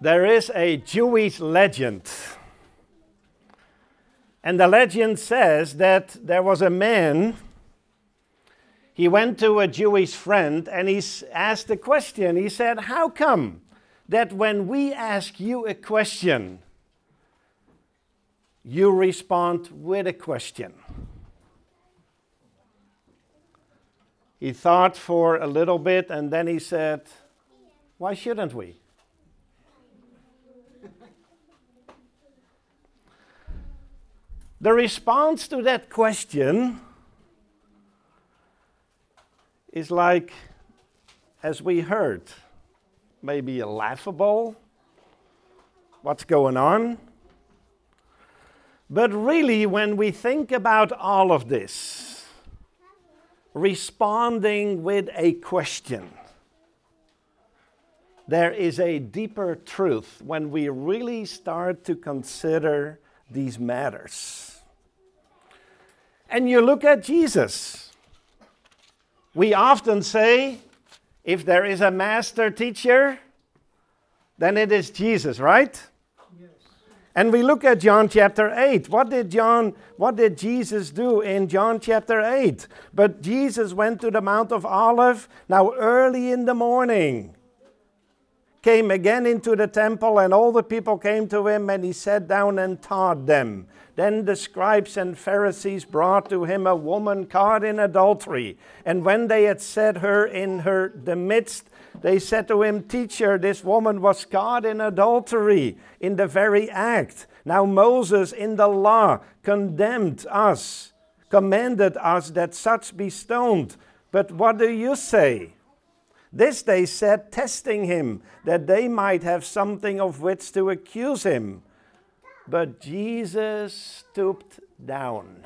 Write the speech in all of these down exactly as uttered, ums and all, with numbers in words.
There is a Jewish legend. And the legend says that there was a man, he went to a Jewish friend and he asked a question. He said, how come that when we ask you a question, you respond with a question? He thought for a little bit and then he said, why shouldn't we? The response to that question is like, as we heard, maybe laughable. What's going on? But really, when we think about all of this, responding with a question, there is a deeper truth when we really start to consider these matters. And you look at Jesus. We often say, if there is a master teacher, then it is Jesus, right? Yes. And we look at John chapter eight. What did John, what did Jesus do in John chapter eight? But Jesus went to the Mount of Olives, now early in the morning, came again into the temple, and all the people came to him, and he sat down and taught them. Then the scribes and Pharisees brought to him a woman caught in adultery. And when they had set her in her the midst, they said to him, Teacher, this woman was caught in adultery in the very act. Now Moses in the law condemned us, commanded us that such be stoned. But what do you say? This they said, testing him, that they might have something of which to accuse him. But Jesus stooped down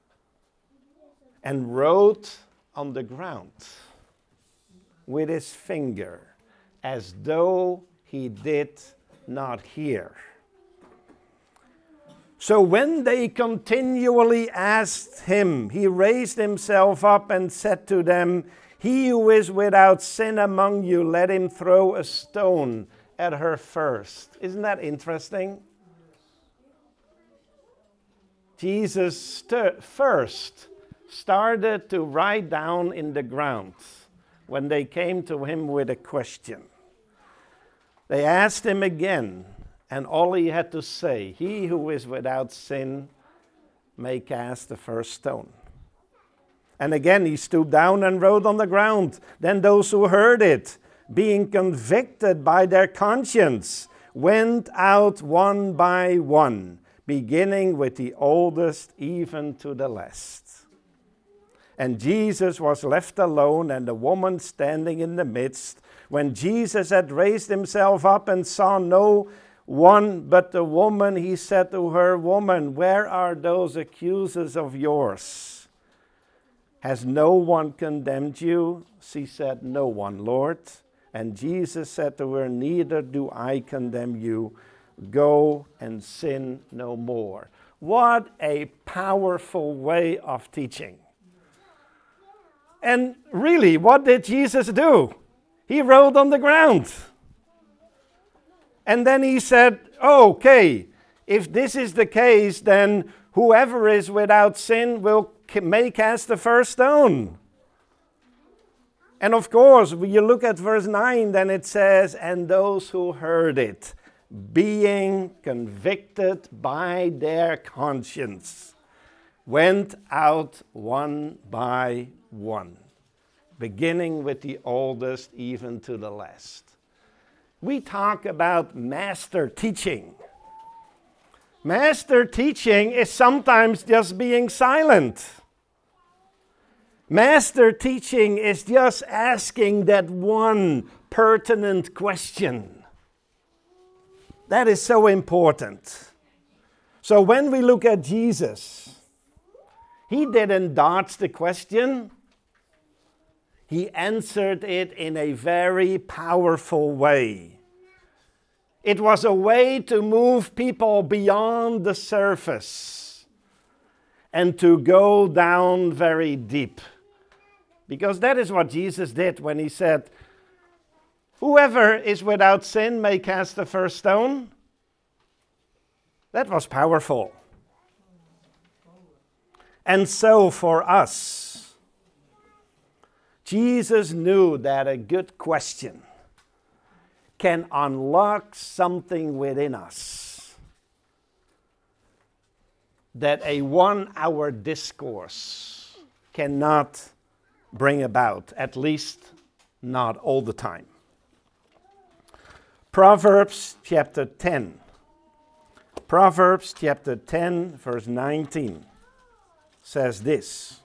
and wrote on the ground with his finger, as though he did not hear. So when they continually asked him, he raised himself up and said to them, He who is without sin among you, let him throw a stone at her first. Isn't that interesting? Jesus st- first started to write down in the ground when they came to him with a question. They asked him again, and all he had to say, he who is without sin may cast the first stone. And again he stooped down and wrote on the ground. Then those who heard it, being convicted by their conscience, went out one by one, beginning with the oldest even to the last. And Jesus was left alone, and the woman standing in the midst. When Jesus had raised himself up and saw no one but the woman, he said to her, Woman, where are those accusers of yours? Has no one condemned you? She said, No one, Lord. And Jesus said to her, Neither do I condemn you. Go and sin no more. What a powerful way of teaching. And really, what did Jesus do? He wrote on the ground. And then he said, oh, okay, if this is the case, then whoever is without sin will may cast the first stone. And of course, when you look at verse nine, then it says, and those who heard it, being convicted by their conscience, went out one by one, beginning with the oldest even to the last. We talk about master teaching. Master teaching is sometimes just being silent. Master teaching is just asking that one pertinent question. That is so important. So when we look at Jesus, he didn't dodge the question. He answered it in a very powerful way. It was a way to move people beyond the surface and to go down very deep. Because that is what Jesus did when he said, Whoever is without sin may cast the first stone. That was powerful. And so for us, Jesus knew that a good question can unlock something within us that a one-hour discourse cannot bring about, at least not all the time. Proverbs chapter ten. Proverbs chapter ten, verse nineteen says this.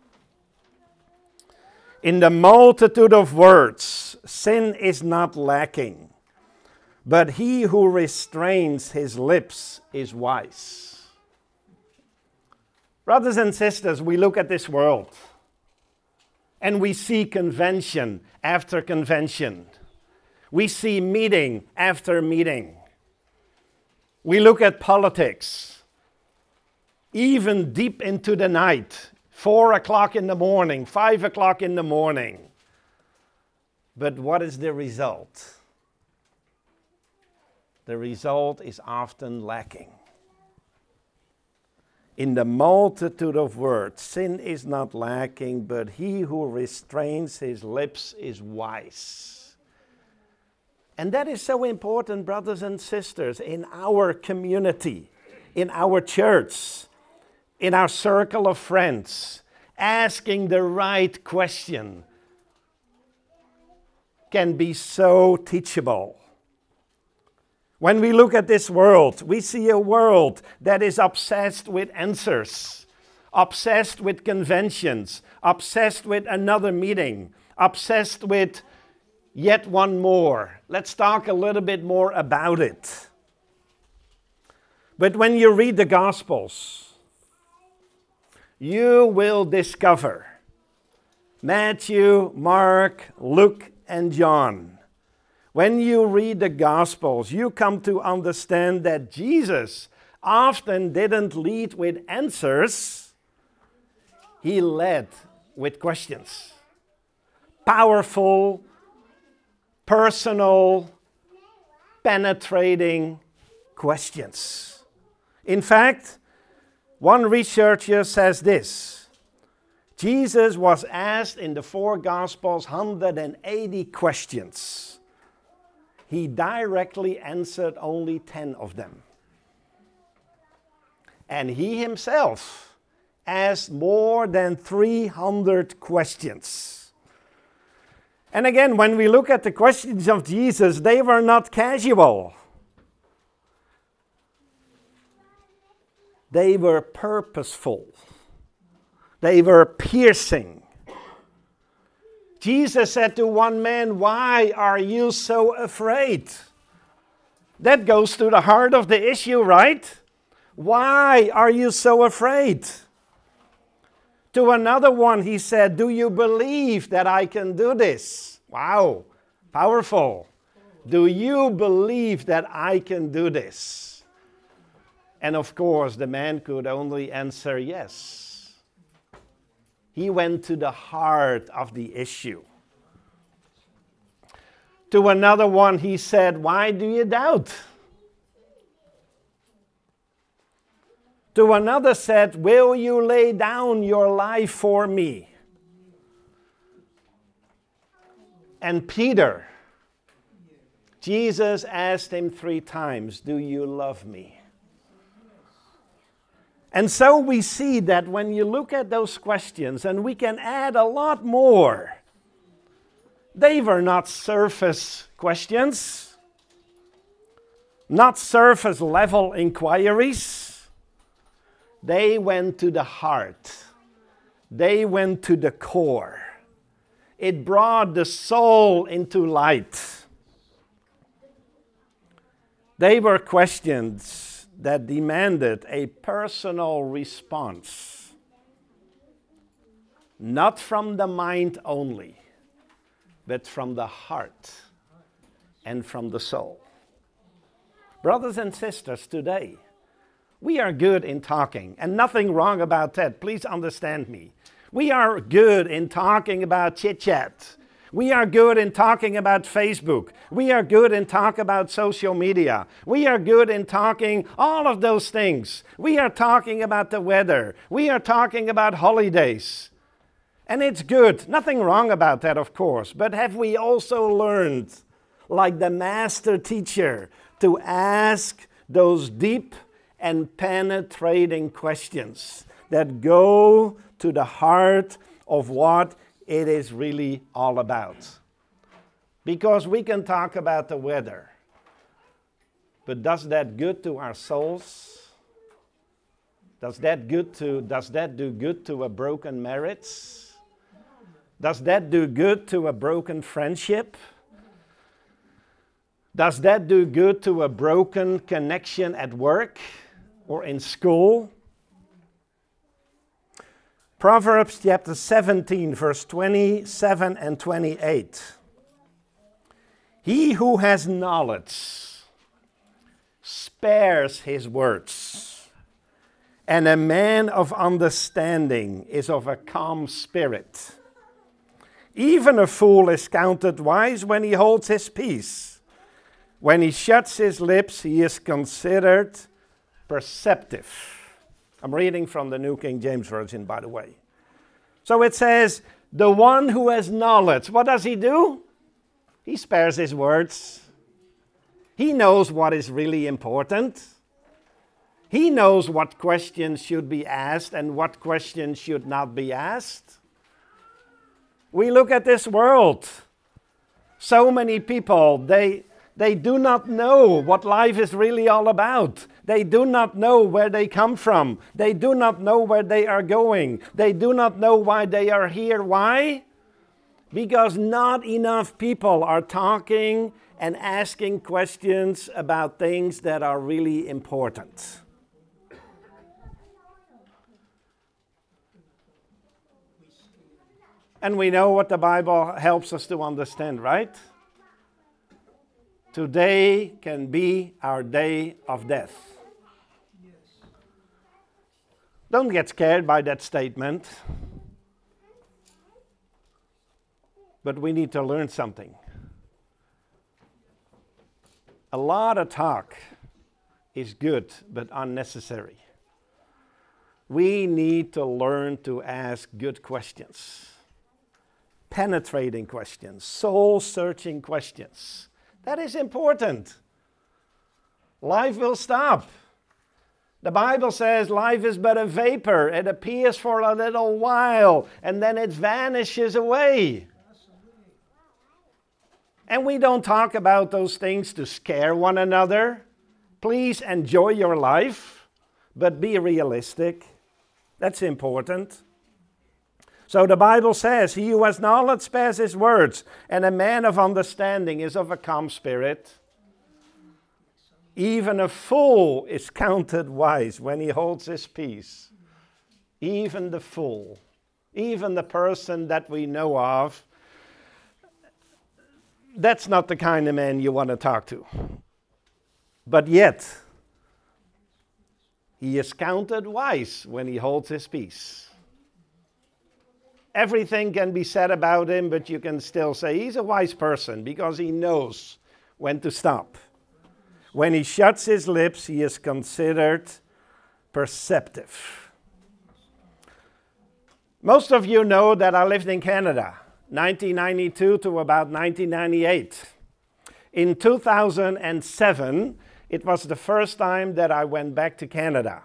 In the multitude of words, sin is not lacking, but he who restrains his lips is wise. Brothers and sisters, we look at this world and we see convention after convention. We see meeting after meeting. We look at politics, even deep into the night, four o'clock in the morning, five o'clock in the morning. But what is the result? The result is often lacking. In the multitude of words, sin is not lacking, but he who restrains his lips is wise. And that is so important, brothers and sisters, in our community, in our church, in our circle of friends. Asking the right question can be so teachable. When we look at this world, we see a world that is obsessed with answers, obsessed with conventions, obsessed with another meeting, obsessed with yet one more. Let's talk a little bit more about it. But when you read the Gospels, you will discover Matthew, Mark, Luke, and John. When you read the Gospels, you come to understand that Jesus often didn't lead with answers. He led with questions. Powerful, personal, penetrating questions. In fact, one researcher says this. Jesus was asked in the four Gospels one hundred eighty questions. He directly answered only ten of them. And he himself asked more than three hundred questions. And again, when we look at the questions of Jesus, they were not casual. They were purposeful. They were piercing. Jesus said to one man, "Why are you so afraid?" That goes to the heart of the issue, right? Why are you so afraid? To another one, he said, "Do you believe that I can do this?" Wow, powerful. Do you believe that I can do this? And of course, the man could only answer yes. He went to the heart of the issue. To another one, he said, "Why do you doubt?" To another said, "Will you lay down your life for me?" And Peter, Jesus asked him three times, "Do you love me?" And so we see that when you look at those questions, and we can add a lot more, they were not surface questions, not surface level inquiries. They went to the heart. They went to the core. It brought the soul into light. They were questions that demanded a personal response, not from the mind only, but from the heart and from the soul. Brothers and sisters, today, we are good in talking, and nothing wrong about that. Please understand me. We are good in talking about chit-chat. We are good in talking about Facebook. We are good in talking about social media. We are good in talking all of those things. We are talking about the weather. We are talking about holidays. And it's good. Nothing wrong about that, of course. But have we also learned, like the master teacher, to ask those deep and penetrating questions that go to the heart of what it is really all about? Because we can talk about the weather, but does that good to our souls? Does that good to does that do good to a broken marriage? Does that do good to a broken friendship? Does that do good to a broken connection at work or in school? Proverbs chapter seventeen, verse twenty-seven and twenty-eight. He who has knowledge spares his words, and a man of understanding is of a calm spirit. Even a fool is counted wise when he holds his peace. When he shuts his lips, he is considered perceptive. I'm reading from the New King James Version, by the way. So it says, the one who has knowledge, what does he do? He spares his words. He knows what is really important. He knows what questions should be asked and what questions should not be asked. We look at this world. So many people, they, they do not know what life is really all about. They do not know where they come from. They do not know where they are going. They do not know why they are here. Why? Because not enough people are talking and asking questions about things that are really important. And we know what the Bible helps us to understand, right? Today can be our day of death. Don't get scared by that statement. But we need to learn something. A lot of talk is good, but unnecessary. We need to learn to ask good questions. Penetrating questions, soul-searching questions. That is important. Life will stop. The Bible says life is but a vapor. It appears for a little while, and then it vanishes away. And we don't talk about those things to scare one another. Please enjoy your life, but be realistic. That's important. So the Bible says, he who has knowledge spares his words, and a man of understanding is of a calm spirit. Even a fool is counted wise when he holds his peace. Even the fool, even the person that we know of, that's not the kind of man you want to talk to. But yet, he is counted wise when he holds his peace. Everything can be said about him, but you can still say he's a wise person because he knows when to stop. When he shuts his lips, he is considered perceptive. Most of you know that I lived in Canada, nineteen ninety-two to about nineteen ninety-eight. In two thousand seven, it was the first time that I went back to Canada.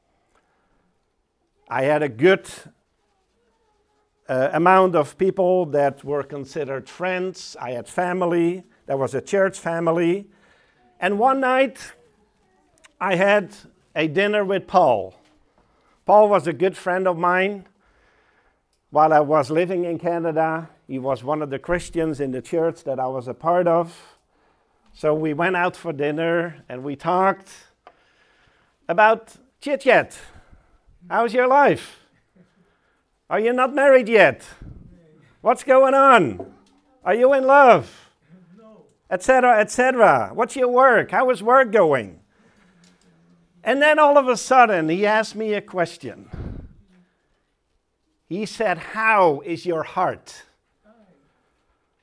I had a good uh, amount of people that were considered friends. I had family. There was a church family. And one night, I had a dinner with Paul. Paul was a good friend of mine. While I was living in Canada, he was one of the Christians in the church that I was a part of. So we went out for dinner and we talked about chit-chat. How's your life? Are you not married yet? What's going on? Are you in love? Etc., et cetera. What's your work? How is work going? And then all of a sudden, he asked me a question. He said, how is your heart?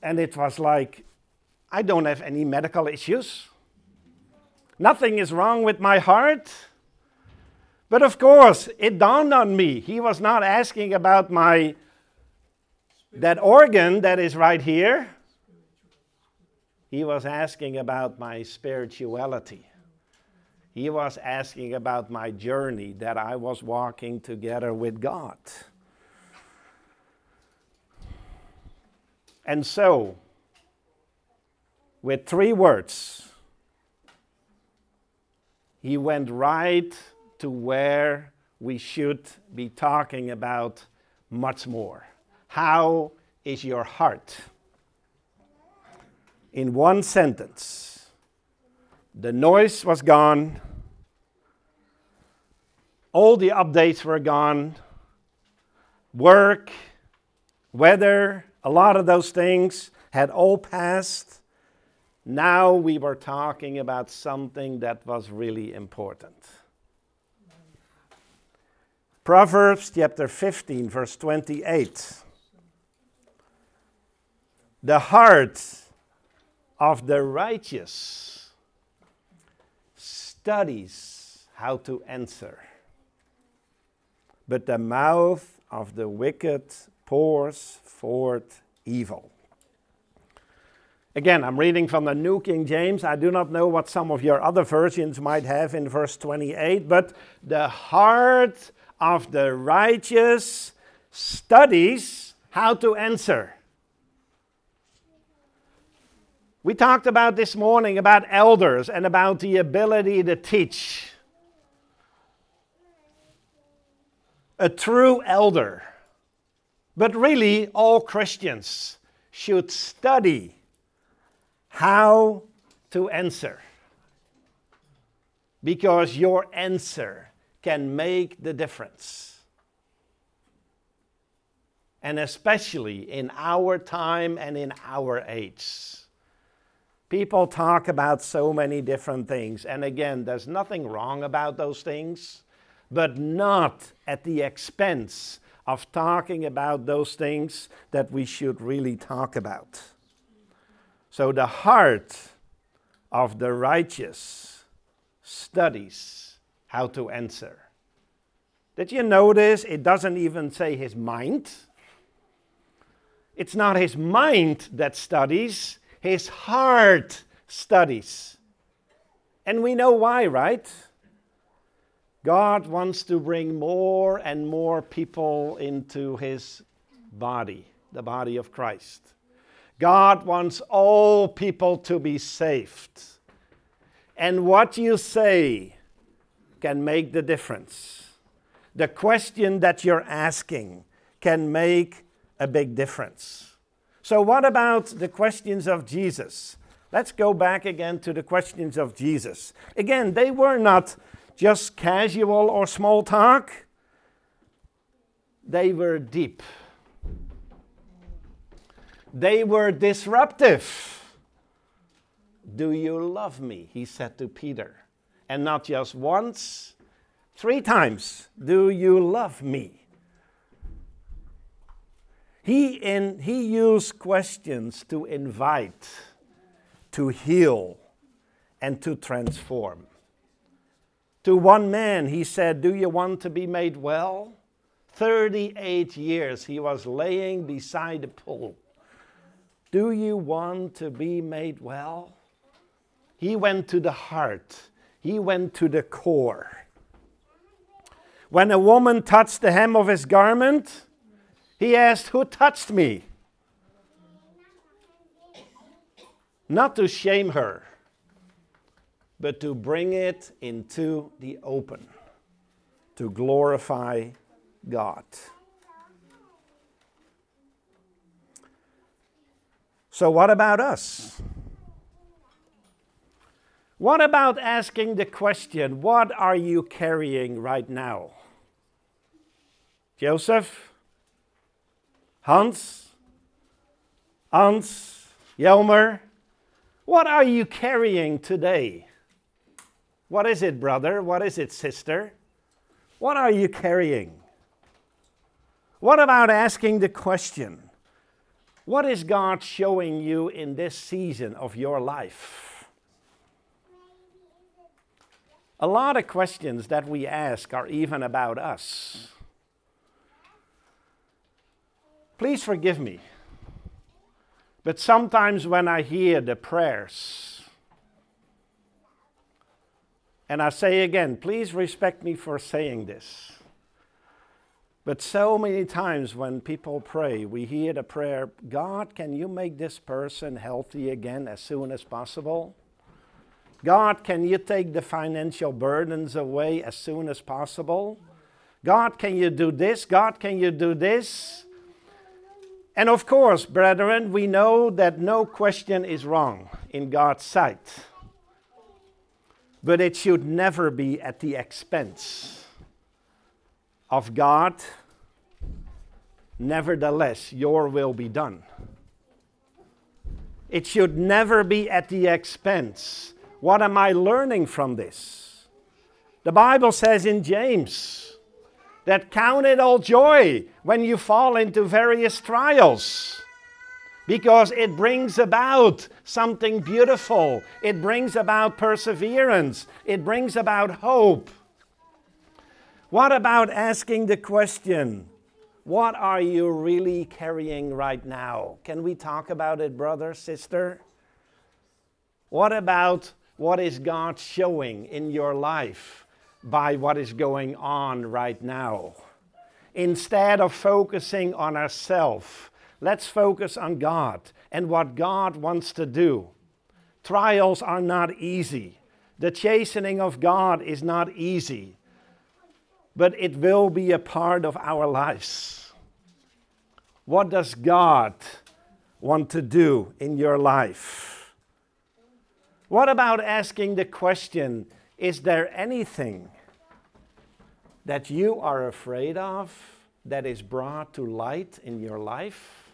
And it was like, I don't have any medical issues. Nothing is wrong with my heart. But of course, it dawned on me. He was not asking about my, that organ that is right here. He was asking about my spirituality. He was asking about my journey that I was walking together with God. And so, with three words, he went right to where we should be talking about much more. How is your heart? In one sentence, the noise was gone, all the updates were gone, work, weather, a lot of those things had all passed. Now we were talking about something that was really important. Proverbs chapter fifteen, verse twenty-eight. The heart of the righteous studies how to answer, but the mouth of the wicked pours forth evil. Again, I'm reading from the New King James. I do not know what some of your other versions might have in verse twenty-eight, but the heart of the righteous studies how to answer. We talked about this morning about elders and about the ability to teach. A true elder, but really all Christians should study how to answer. Because your answer can make the difference. And especially in our time and in our age. People talk about so many different things. And again, there's nothing wrong about those things, but not at the expense of talking about those things that we should really talk about. So the heart of the righteous studies how to answer. Did you notice it doesn't even say his mind? It's not his mind that studies, his heart studies. And we know why, right? God wants to bring more and more people into his body, the body of Christ. God wants all people to be saved. And what you say can make the difference. The question that you're asking can make a big difference. So what about the questions of Jesus? Let's go back again to the questions of Jesus. Again, they were not just casual or small talk. They were deep. They were disruptive. Do you love me? He said to Peter. And not just once, three times. Do you love me? He, in, he used questions to invite, to heal, and to transform. To one man, he said, do you want to be made well? thirty-eight years he was laying beside the pool. Do you want to be made well? He went to the heart. He went to the core. When a woman touched the hem of his garment, he asked, who touched me? Not to shame her, but to bring it into the open, to glorify God. So what about us? What about asking the question, what are you carrying right now? Joseph? Hans? Hans? Jelmer? What are you carrying today? What is it, brother? What is it, sister? What are you carrying? What about asking the question, What is God showing you in this season of your life? A lot of questions that we ask are even about us. Please forgive me, but sometimes when I hear the prayers, and I say again, please respect me for saying this, but so many times when people pray, we hear the prayer, God, can you make this person healthy again as soon as possible? God, can you take the financial burdens away as soon as possible? God, can you do this? God, can you do this? And of course, brethren, we know that no question is wrong in God's sight. But it should never be at the expense of God. Nevertheless, your will be done. It should never be at the expense. What am I learning from this? The Bible says in James that count it all joy when you fall into various trials, because it brings about something beautiful. It brings about perseverance. It brings about hope. What about asking the question, what are you really carrying right now? Can we talk about it, brother, sister? What about what is God showing in your life by what is going on right now? Instead of focusing on ourselves, let's focus on God and what God wants to do. Trials are not easy. The chastening of God is not easy, but it will be a part of our lives. What does God want to do in your life? What about asking the question, is there anything that you are afraid of that is brought to light in your life?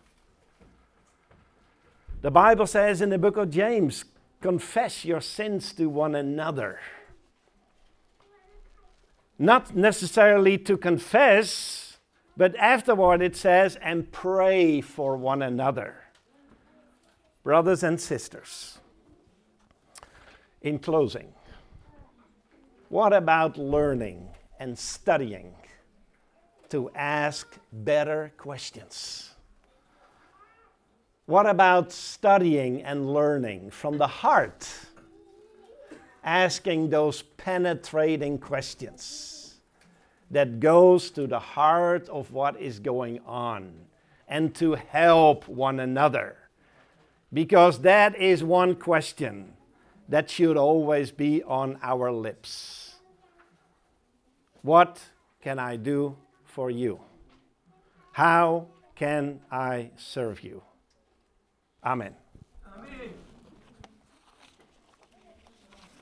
The Bible says in the book of James, confess your sins to one another. Not necessarily to confess, but afterward it says, and pray for one another. Brothers and sisters, in closing, what about learning and studying to ask better questions? What about studying and learning from the heart, asking those penetrating questions that goes to the heart of what is going on, and to help one another? Because that is one question that should always be on our lips. What can I do for you? How can I serve you? Amen.